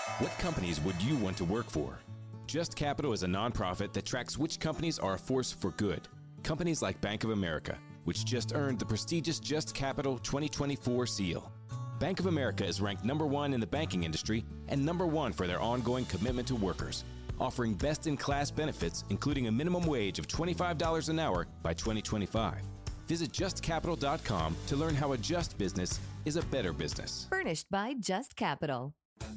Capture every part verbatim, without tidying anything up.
What companies would you want to work for? Just Capital is a nonprofit that tracks which companies are a force for good. Companies like Bank of America, which just earned the prestigious Just Capital twenty twenty-four seal. Bank of America is ranked number one in the banking industry and number one for their ongoing commitment to workers, offering best-in-class benefits, including a minimum wage of twenty-five dollars an hour by twenty twenty-five. Visit just capital dot com to learn how a just business is a better business. Furnished by Just Capital.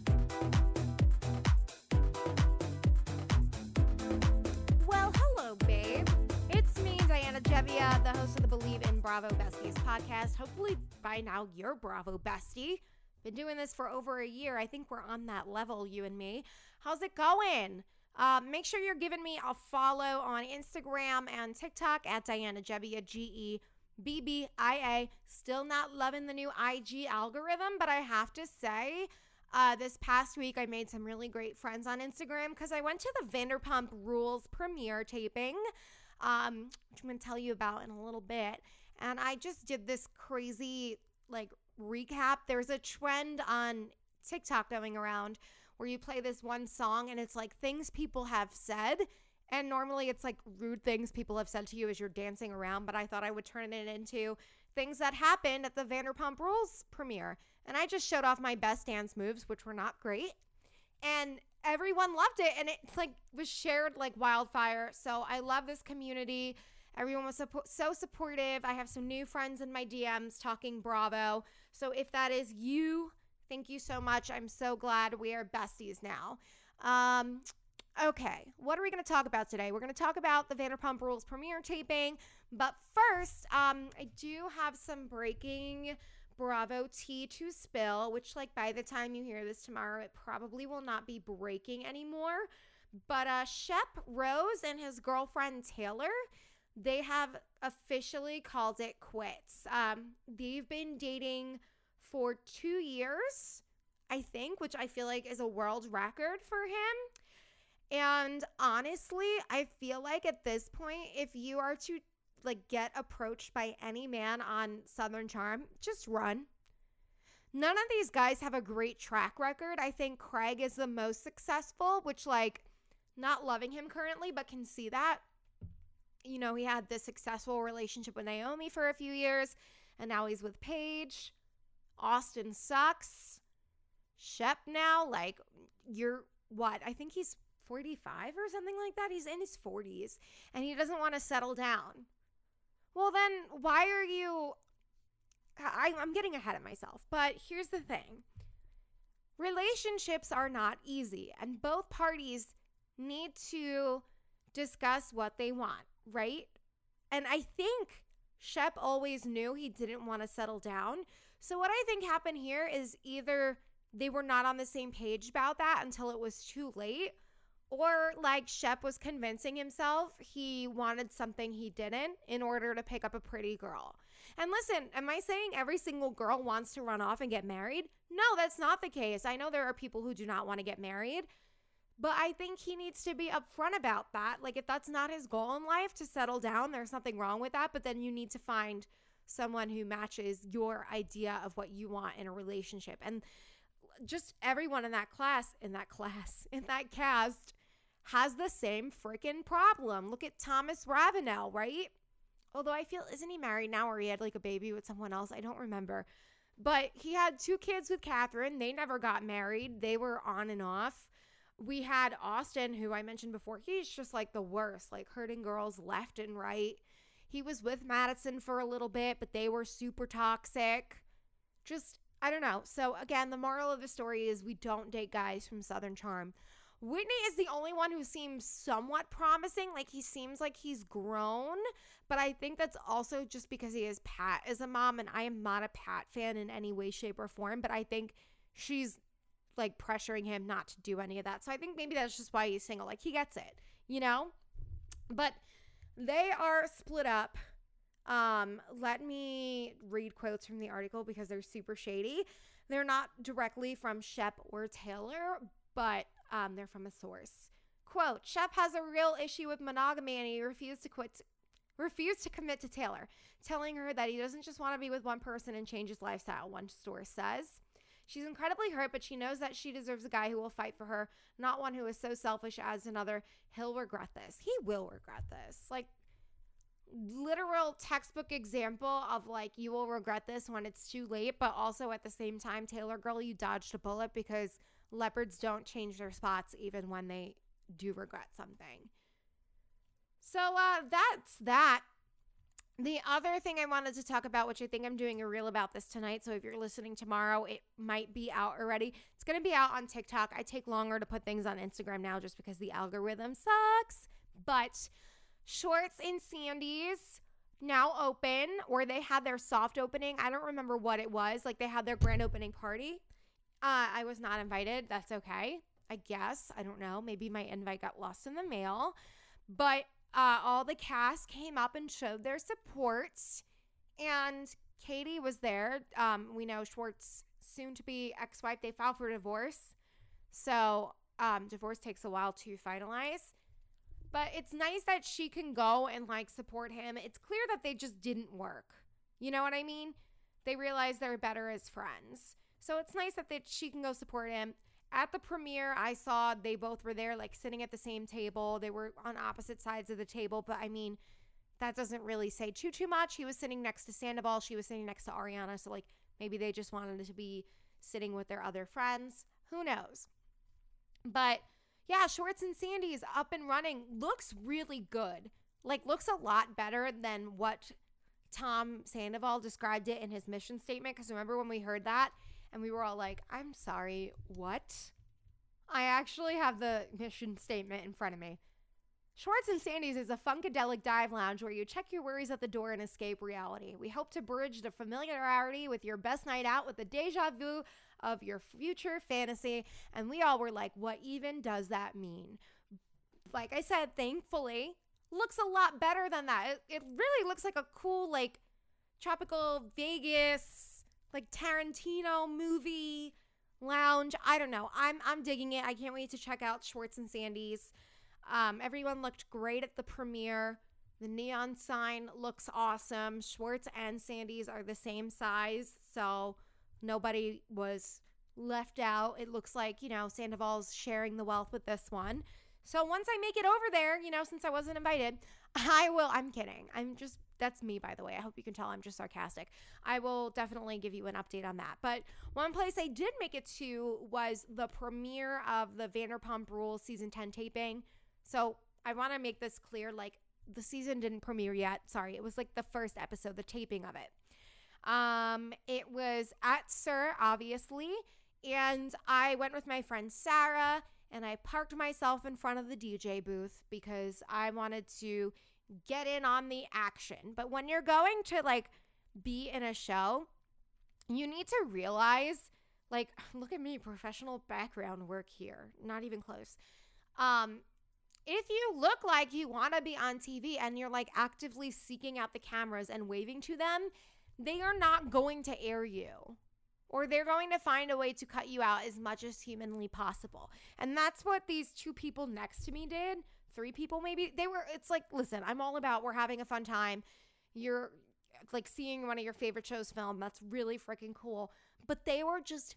Well, hello, babe. It's me, Diana Gebbia, the host of the Believe in Bravo Besties podcast. Hopefully by now you're Bravo Bestie. Been doing this for over a year. I think we're on that level, you and me. How's it going? Uh, make sure you're giving me a follow on Instagram and TikTok at Diana Gebbia, G E B B I A. Still not loving the new I G algorithm, but I have to say, uh, this past week I made some really great friends on Instagram because I went to the Vanderpump Rules premiere taping, um, which I'm going to tell you about in a little bit. And I just did this crazy, like, recap. There's a trend on TikTok going around where you play this one song and it's like things people have said, and normally it's like rude things people have said to you as you're dancing around, but I thought I would turn it into things that happened at the Vanderpump Rules premiere. And I just showed off my best dance moves, which were not great, and everyone loved it, and it like was shared like wildfire. So I love this community. Everyone was suppo- so supportive. I have some new friends in my D Ms talking Bravo. So if that is you, thank you so much. I'm so glad we are besties now. Um, okay, what are we going to talk about today? We're going to talk about the Vanderpump Rules premiere taping. But first, um, I do have some breaking Bravo tea to spill, which like by the time you hear this tomorrow, it probably will not be breaking anymore. But uh, Shep Rose and his girlfriend Taylor, they have officially called it quits. Um, they've been dating for two years, I think, which I feel like is a world record for him. And honestly, I feel like at this point, if you are to like get approached by any man on Southern Charm, just run. None of these guys have a great track record. I think Craig is the most successful, which like not loving him currently, but can see that. You know, he had this successful relationship with Naomi for a few years, and now he's with Paige. Austin sucks. Shep now, like, you're, what? I think he's forty-five or something like that. He's in his forties, and he doesn't want to settle down. Well, then, why are you... I, I'm getting ahead of myself, but here's the thing. Relationships are not easy, and both parties need to discuss what they want, right? And I think Shep always knew he didn't want to settle down. So what I think happened here is either they were not on the same page about that until it was too late, or like Shep was convincing himself he wanted something he didn't in order to pick up a pretty girl. And listen, am I saying every single girl wants to run off and get married? No, that's not the case. I know there are people who do not want to get married. But I think he needs to be upfront about that. Like, if that's not his goal in life to settle down, there's nothing wrong with that. But then you need to find someone who matches your idea of what you want in a relationship. And just everyone in that class, in that class, in that cast has the same freaking problem. Look at Thomas Ravenel, right? Although I feel, isn't he married now, or he had like a baby with someone else? I don't remember. But he had two kids with Catherine. They never got married. They were on and off. We had Austin, who I mentioned before. He's just like the worst, like hurting girls left and right. He was with Madison for a little bit, but they were super toxic. Just, I don't know. So again, the moral of the story is we don't date guys from Southern Charm. Whitney is the only one who seems somewhat promising. Like, he seems like he's grown, but I think that's also just because he has Pat as a mom, and I am not a Pat fan in any way, shape, or form, but I think she's like pressuring him not to do any of that. So I think maybe that's just why he's single. Like, he gets it, you know? But they are split up. Um, let me read quotes from the article because they're super shady. They're not directly from Shep or Taylor, but um, they're from a source. Quote, Shep has a real issue with monogamy and he refused to quit, refused to commit to Taylor, telling her that he doesn't just want to be with one person and change his lifestyle, one source says. She's incredibly hurt, but she knows that she deserves a guy who will fight for her, not one who is so selfish as another. He'll regret this. He will regret this. Like, literal textbook example of like, you will regret this when it's too late, but also at the same time, Taylor girl, you dodged a bullet, because leopards don't change their spots even when they do regret something. So uh, that's that. The other thing I wanted to talk about, which I think I'm doing a reel about this tonight, so if you're listening tomorrow, it might be out already. It's going to be out on TikTok. I take longer to put things on Instagram now just because the algorithm sucks. But Schwartz and Sandy's now open, or they had their soft opening. I don't remember what it was. Like, they had their grand opening party. Uh, I was not invited. That's okay, I guess. I don't know. Maybe my invite got lost in the mail. But uh, all the cast came up and showed their support. And Katie was there. Um, we know Schwartz, soon-to-be ex-wife, they filed for divorce. So um, divorce takes a while to finalize. But it's nice that she can go and, like, support him. It's clear that they just didn't work. You know what I mean? They realized they're better as friends. So it's nice that they, she can go support him. At the premiere, I saw they both were there, like, sitting at the same table. They were on opposite sides of the table. But, I mean, that doesn't really say too, too much. He was sitting next to Sandoval. She was sitting next to Ariana. So, like, maybe they just wanted to be sitting with their other friends. Who knows? But yeah, Schwartz and Sandy's up and running. Looks really good. Like, looks a lot better than what Tom Sandoval described it in his mission statement. Because remember when we heard that and we were all like, I'm sorry, what? I actually have the mission statement in front of me. Schwartz and Sandy's is a funkadelic dive lounge where you check your worries at the door and escape reality. We hope to bridge the familiarity with your best night out with the deja vu of your future fantasy. And we all were like, what even does that mean? Like I said, thankfully, looks a lot better than that. It, it really looks like a cool, like, tropical Vegas, like Tarantino movie lounge. I don't know. I'm I'm digging it. I can't wait to check out Schwartz and Sandy's. Um, everyone looked great at the premiere. The neon sign looks awesome. Schwartz and Sandy's are the same size, so nobody was left out. It looks like, you know, Sandoval's sharing the wealth with this one. So once I make it over there, you know, since I wasn't invited, I will, I'm kidding. I'm just, that's me, by the way. I hope you can tell I'm just sarcastic. I will definitely give you an update on that. But one place I did make it to was the premiere of the Vanderpump Rules season ten taping. So I want to make this clear, like, the season didn't premiere yet. Sorry, it was like the first episode, the taping of it. Um, it was at SUR, obviously, and I went with my friend Sarah, and I parked myself in front of the D J booth because I wanted to get in on the action. But when you're going to, like, be in a show, you need to realize, like, look at me, professional background work here. Not even close. Um, if you look like you want to be on T V and you're, like, actively seeking out the cameras and waving to them, they are not going to air you, or they're going to find a way to cut you out as much as humanly possible. And that's what these two people next to me did. Three people maybe. They were, it's like, listen, I'm all about, we're having a fun time. You're like seeing one of your favorite shows filmed. That's really freaking cool. But they were just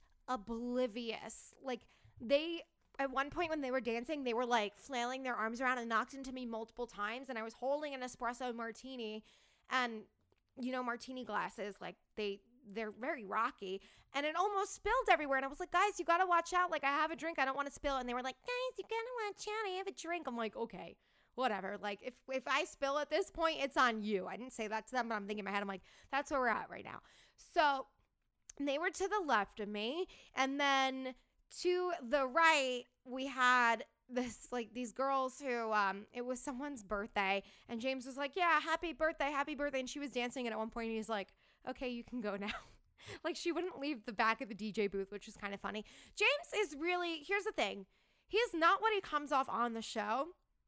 oblivious. Like, they, at one point when they were dancing, they were like flailing their arms around and knocked into me multiple times. And I was holding an espresso martini, and you know, martini glasses, like they, they're very rocky, and it almost spilled everywhere. And I was like, guys, you got to watch out. Like, I have a drink. I don't want to spill. And they were like, guys, you got to watch out. I have a drink. I'm like, okay, whatever. Like, if, if I spill at this point, it's on you. I didn't say that to them, but I'm thinking in my head, I'm like, that's where we're at right now. So they were to the left of me. And then to the right, we had this, like, these girls who, um, it was someone's birthday, and James was like, yeah, happy birthday, happy birthday. And she was dancing. And at one point he's like, okay, you can go now. Like, she wouldn't leave the back of the D J booth, which is kind of funny. James is really, here's the thing. He's not what he comes off on the show.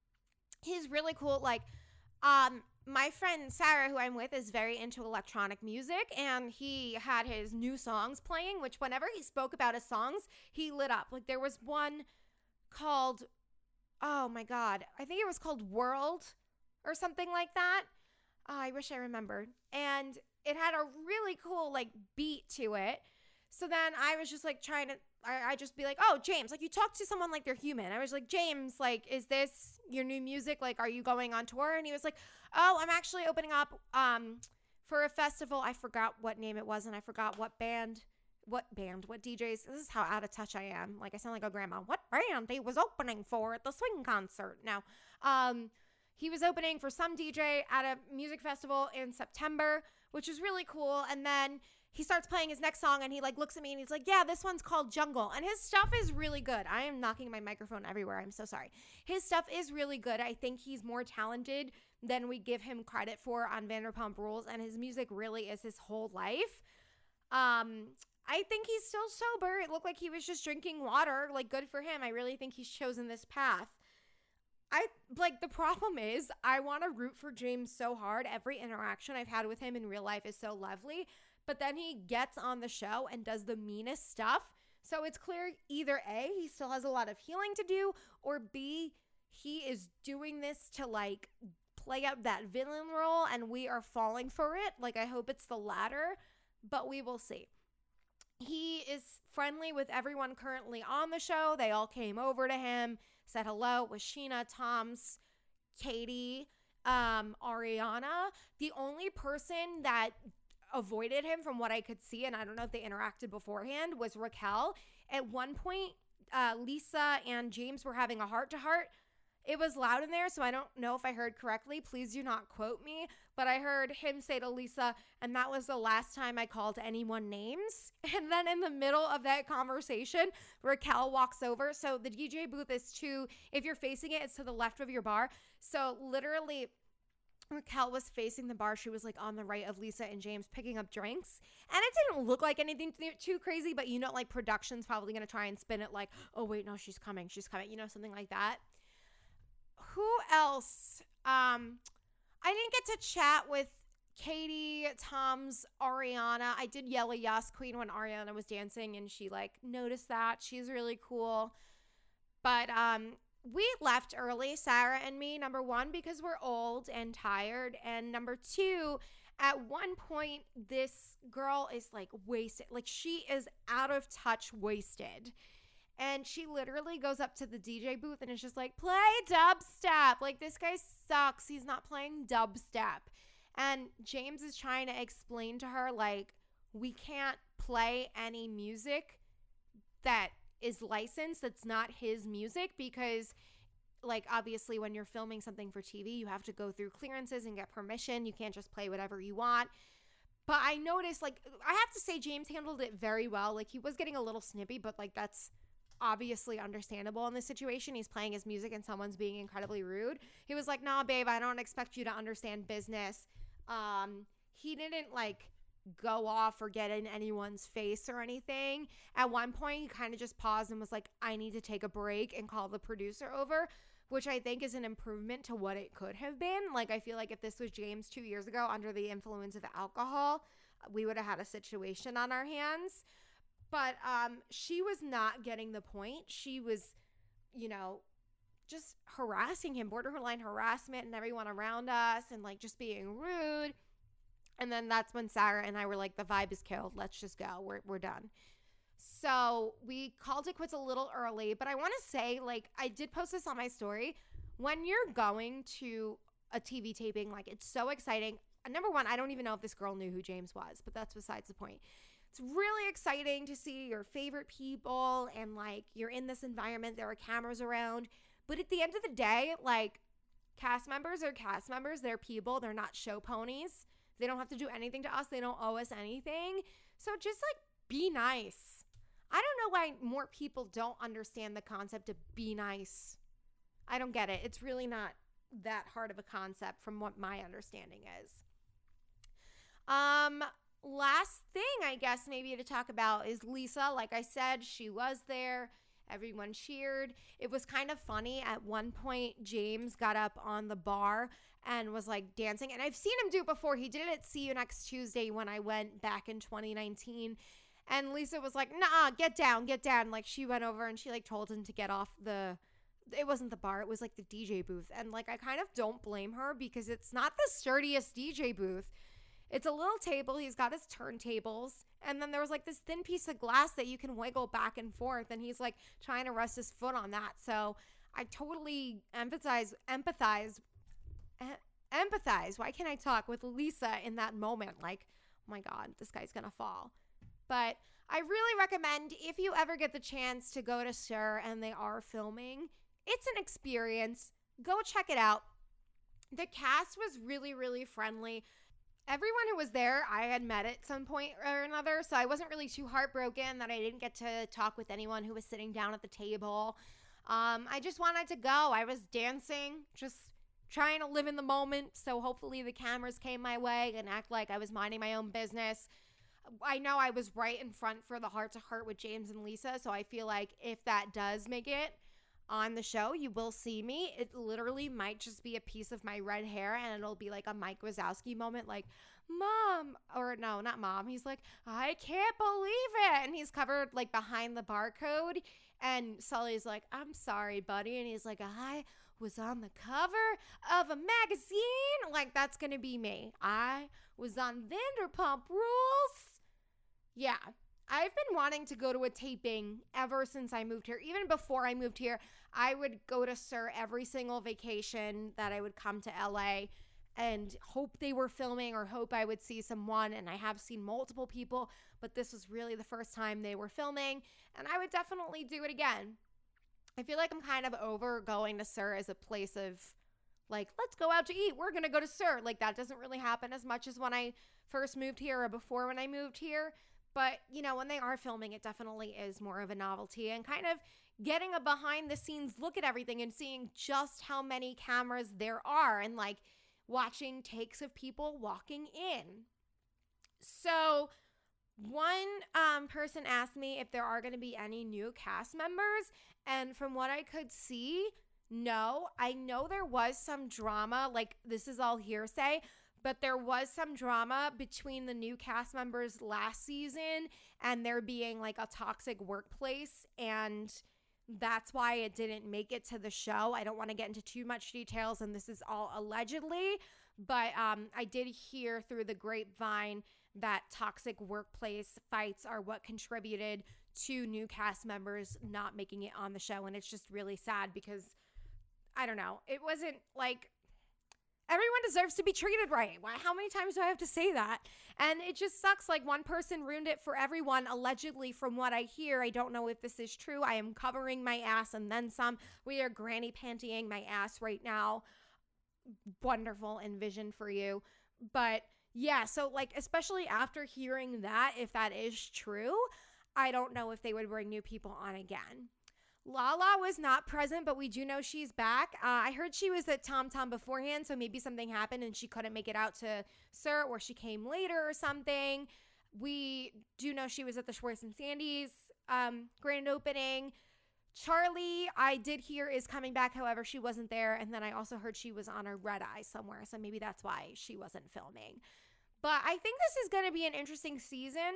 He's really cool. Like, um, my friend Sarah, who I'm with, is very into electronic music, and he had his new songs playing, which whenever he spoke about his songs, he lit up. Like, there was one called, oh my God, I think it was called World or something like that. Oh, I wish I remembered. And it had a really cool, like, beat to it. So then I was just like trying to, I, I just be like, oh, James, like you talk to someone like they're human. I was like, James, like, is this your new music? Like, are you going on tour? And he was like, oh, I'm actually opening up um for a festival. I forgot what name it was and I forgot what band, what band, what D Js. This is how out of touch I am. Like I sound like a grandma. What band he was opening for at the swing concert. Now, um, he was opening for some D J at a music festival in September, which was really cool. And then he starts playing his next song and he like looks at me and he's like, yeah, this one's called Jungle. And his stuff is really good. I am knocking my microphone everywhere. I'm so sorry. His stuff is really good. I think he's more talented than we give him credit for on Vanderpump Rules. And his music really is his whole life. Um, I think he's still sober. It looked like he was just drinking water. Like, good for him. I really think he's chosen this path. I like the problem is I want to root for James so hard. Every interaction I've had with him in real life is so lovely. But then he gets on the show and does the meanest stuff. So it's clear either A, he still has a lot of healing to do, or B, he is doing this to like play out that villain role and we are falling for it. Like, I hope it's the latter, but we will see. He is friendly with everyone currently on the show. They all came over to him, said hello with Sheena, Tom's, Katie, um, Ariana. The only person that avoided him from what I could see, and I don't know if they interacted beforehand, was Raquel. At one point, uh, Lisa and James were having a heart-to-heart. It was loud in there, so I don't know if I heard correctly. Please do not quote me. But I heard him say to Lisa, and that was the last time I called anyone names. And then in the middle of that conversation, Raquel walks over. So the D J booth is to, if you're facing it, it's to the left of your bar. So literally, Raquel was facing the bar. She was like on the right of Lisa and James picking up drinks. And it didn't look like anything too crazy, but you know, like production's probably going to try and spin it like, oh, wait, no, she's coming. She's coming. You know, something like that. Who else? Um, I didn't get to chat with Katie, Tom's, Ariana. I did yell a Yas Queen when Ariana was dancing and she like noticed that. She's really cool. But um, we left early, Sarah and me, number one, because we're old and tired. And number two, at one point, this girl is like wasted. Like she is out of touch wasted. And she literally goes up to the D J booth and is just like, play dubstep. Like, this guy sucks. He's not playing dubstep. And James is trying to explain to her, like, we can't play any music that is licensed that's not his music because, like, obviously when you're filming something for T V, you have to go through clearances and get permission. You can't just play whatever you want. But I noticed, like, I have to say James handled it very well. Like, he was getting a little snippy, but, like, that's obviously understandable in this situation. He's playing his music and someone's being incredibly rude. He was like, nah, babe, I don't expect you to understand business. Um, he didn't like go off or get in anyone's face or anything. At one point, he kind of just paused and was like, I need to take a break and call the producer over, which I think is an improvement to what it could have been. Like, I feel like if this was James two years ago under the influence of alcohol, we would have had a situation on our hands. But um, she was not getting the point. She was, you know, just harassing him, borderline harassment and everyone around us and like just being rude. And then that's when Sarah and I were like, the vibe is killed. Let's just go. We're we're done. So we called it quits a little early. But I want to say, like, I did post this on my story. When you're going to a T V taping, like, it's so exciting. Number one, I don't even know if this girl knew who James was, but that's besides the point. It's really exciting to see your favorite people and like you're in this environment. There are cameras around. But at the end of the day, like, cast members are cast members. They're people. They're not show ponies. They don't have to do anything to us. They don't owe us anything. So just like be nice. I don't know why more people don't understand the concept of be nice. I don't get it. It's really not that hard of a concept from what my understanding is. Um... Last thing, I guess, maybe to talk about is Lisa. Like I said, she was there. Everyone cheered. It was kind of funny. At one point, James got up on the bar and was like dancing. And I've seen him do it before. He did it at See You Next Tuesday when I went back in twenty nineteen. And Lisa was like, nah, get down, get down. Like she went over and she like told him to get off the, it wasn't the bar. It was like the D J booth. And like I kind of don't blame her because it's not the sturdiest D J booth. It's a little table. He's got his turntables And then there was like this thin piece of glass that you can wiggle back and forth. And he's like trying to rest his foot on that. So I totally empathize, empathize, empathize. Why can't I talk with Lisa in that moment? Like, oh my God, this guy's going to fall. But I really recommend, if you ever get the chance to go to SUR and they are filming, it's an experience. Go check it out. The cast was really, really friendly. Everyone who was there, I had met at some point or another, so I wasn't really too heartbroken that I didn't get to talk with anyone who was sitting down at the table. Um, I just wanted to go. I was dancing, just trying to live in the moment, so hopefully the cameras came my way and act like I was minding my own business. I know I was right in front for the heart-to-heart with James and Lisa, so I feel like if that does make it on the show, you will see me. It literally might just be a piece of my red hair, and it'll be like a Mike Wazowski moment, like, Mom, or no, not Mom. He's like, I can't believe it. And he's covered like behind the barcode. And Sully's like, I'm sorry, buddy. And he's like, I was on the cover of a magazine. Like, that's going to be me. I was on Vanderpump Rules. Yeah. I've been wanting to go to a taping ever since I moved here. Even before I moved here, I would go to SUR every single vacation that I would come to L A and hope they were filming or hope I would see someone. And I have seen multiple people, but this was really the first time they were filming. And I would definitely do it again. I feel like I'm kind of over going to SUR as a place of like, let's go out to eat. We're going to go to SUR. Like, that doesn't really happen as much as when I first moved here or before when I moved here. But, you know, when they are filming, it definitely is more of a novelty, and kind of getting a behind the scenes look at everything and seeing just how many cameras there are, and like watching takes of people walking in. So one um, person asked me if there are going to be any new cast members. And from what I could see, no. I know there was some drama, like this is all hearsay, but there was some drama between the new cast members last season and there being like a toxic workplace, and that's why it didn't make it to the show. I don't want to get into too much details, and this is all allegedly, but um, I did hear through the grapevine that toxic workplace fights are what contributed to new cast members not making it on the show, and it's just really sad because, I don't know, it wasn't like... Everyone deserves to be treated right. Why? How many times do I have to say that? And it just sucks. Like, one person ruined it for everyone, allegedly, from what I hear. I don't know if this is true. I am covering my ass and then some. We are granny pantying my ass right now. Wonderful envision for you. But yeah, so like, especially after hearing that, if that is true, I don't know if they would bring new people on again. Lala was not present, but we do know she's back. Uh, I heard she was at Tom Tom beforehand, so maybe something happened and she couldn't make it out to SUR, or she came later or something. We do know she was at the Schwartz and Sandy's um, grand opening. Charlie, I did hear, is coming back. However, she wasn't there. And then I also heard she was on a red eye somewhere, so maybe that's why she wasn't filming. But I think this is going to be an interesting season.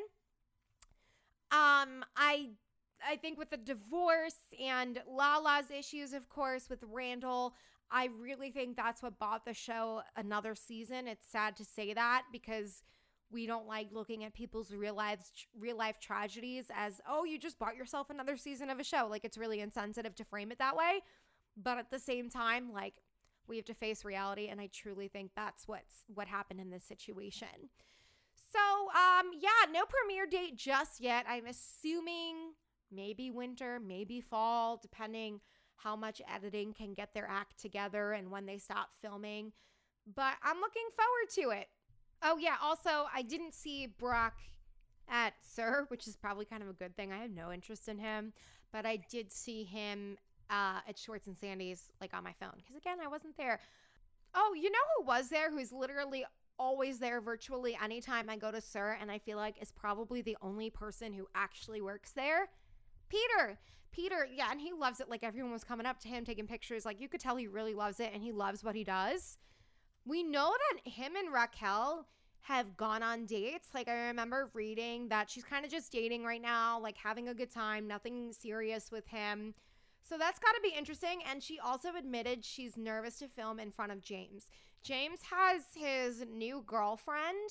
Um, I... I think with the divorce and Lala's issues, of course, with Randall, I really think that's what bought the show another season. It's sad to say that because we don't like looking at people's real lives, real life tragedies as, oh, you just bought yourself another season of a show. Like, it's really insensitive to frame it that way. But at the same time, like, we have to face reality, and I truly think that's what's what happened in this situation. So, um, yeah, no premiere date just yet. I'm assuming maybe winter, maybe fall, depending how much editing can get their act together and when they stop filming. But I'm looking forward to it. Oh, yeah. Also, I didn't see Brock at SUR, which is probably kind of a good thing. I have no interest in him. But I did see him uh, at Schwartz and Sandy's, like, on my phone. Because, again, I wasn't there. Oh, you know who was there, who's literally always there virtually anytime I go to SUR, and I feel like is probably the only person who actually works there? Peter. Peter, yeah, and he loves it. Like, everyone was coming up to him, taking pictures. Like, you could tell he really loves it, and he loves what he does. We know that him and Raquel have gone on dates. Like, I remember reading that she's kind of just dating right now, like, having a good time, nothing serious with him. So that's got to be interesting. And she also admitted she's nervous to film in front of James. James has his new girlfriend,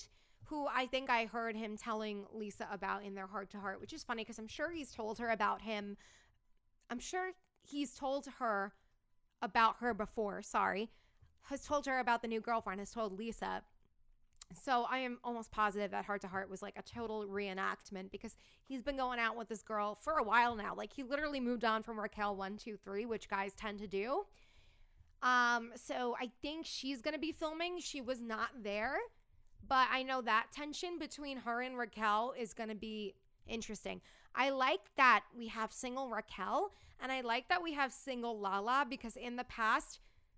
who I think I heard him telling Lisa about in their heart-to-heart, which is funny because I'm sure he's told her about him. I'm sure he's told her about her before, sorry. Has told her about the new girlfriend, has told Lisa. So I am almost positive that Heart to Heart was like a total reenactment because he's been going out with this girl for a while now. Like he literally moved on from Raquel one two three, which guys tend to do. Um, so I think she's going to be filming. She was not there, but I know that tension between her and Raquel is going to be interesting. I like that we have single Raquel, and I like that we have single Lala because in the past,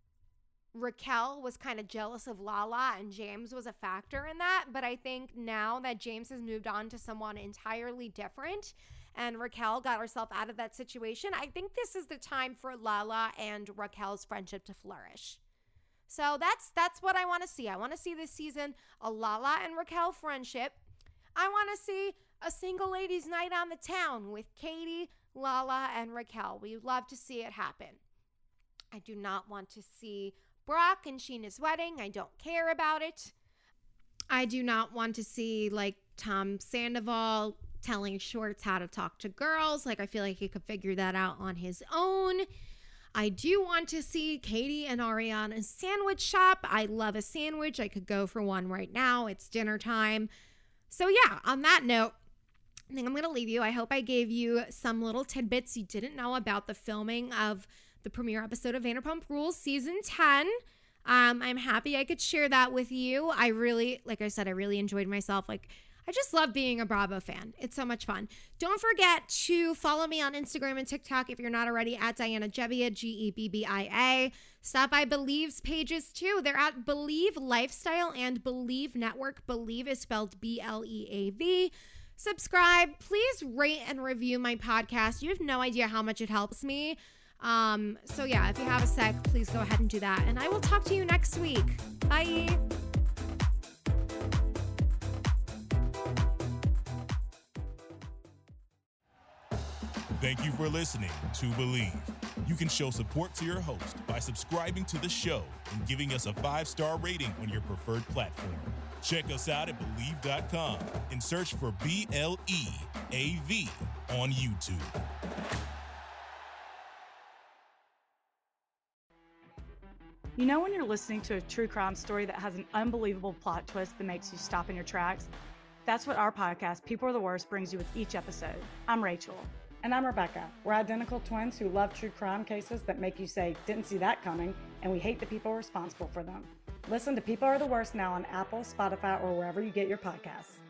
Raquel was kind of jealous of Lala and James was a factor in that. But I think now that James has moved on to someone entirely different and Raquel got herself out of that situation, I think this is the time for Lala and Raquel's friendship to flourish. So that's that's what I want to see. I want to see this season a Lala and Raquel friendship. I want to see a single ladies night on the town with Katie, Lala, and Raquel. We'd love to see it happen. I do not want to see Brock and Sheena's wedding. I don't care about it. I do not want to see like Tom Sandoval telling Schwartz how to talk to girls. Like I feel like he could figure that out on his own. I do want to see Katie and Ariana's sandwich shop. I love a sandwich. I could go for one right now. It's dinner time. So yeah, on that note, I think I'm going to leave you. I hope I gave you some little tidbits you didn't know about the filming of the premiere episode of Vanderpump Rules season ten. Um, I'm happy I could share that with you. I really, like I said, I really enjoyed myself. Like, I just love being a Bravo fan. It's so much fun. Don't forget to follow me on Instagram and TikTok if you're not already at Diana Gebbia, G E B B I A. Stop by Believe's pages too. They're at Believe Lifestyle and Believe Network. Believe is spelled B L E A V. Subscribe. Please rate and review my podcast. You have no idea how much it helps me. Um, so yeah, if you have a sec, please go ahead and do that. And I will talk to you next week. Bye. Thank you for listening to Believe. You can show support to your host by subscribing to the show and giving us a five-star rating on your preferred platform. Check us out at Believe dot com and search for B L E A V on YouTube. You know when you're listening to a true crime story that has an unbelievable plot twist that makes you stop in your tracks? That's what our podcast, People Are the Worst, brings you with each episode. I'm Rachel. And I'm Rebecca. We're identical twins who love true crime cases that make you say, didn't see that coming, and we hate the people responsible for them. Listen to People Are the Worst now on Apple, Spotify, or wherever you get your podcasts.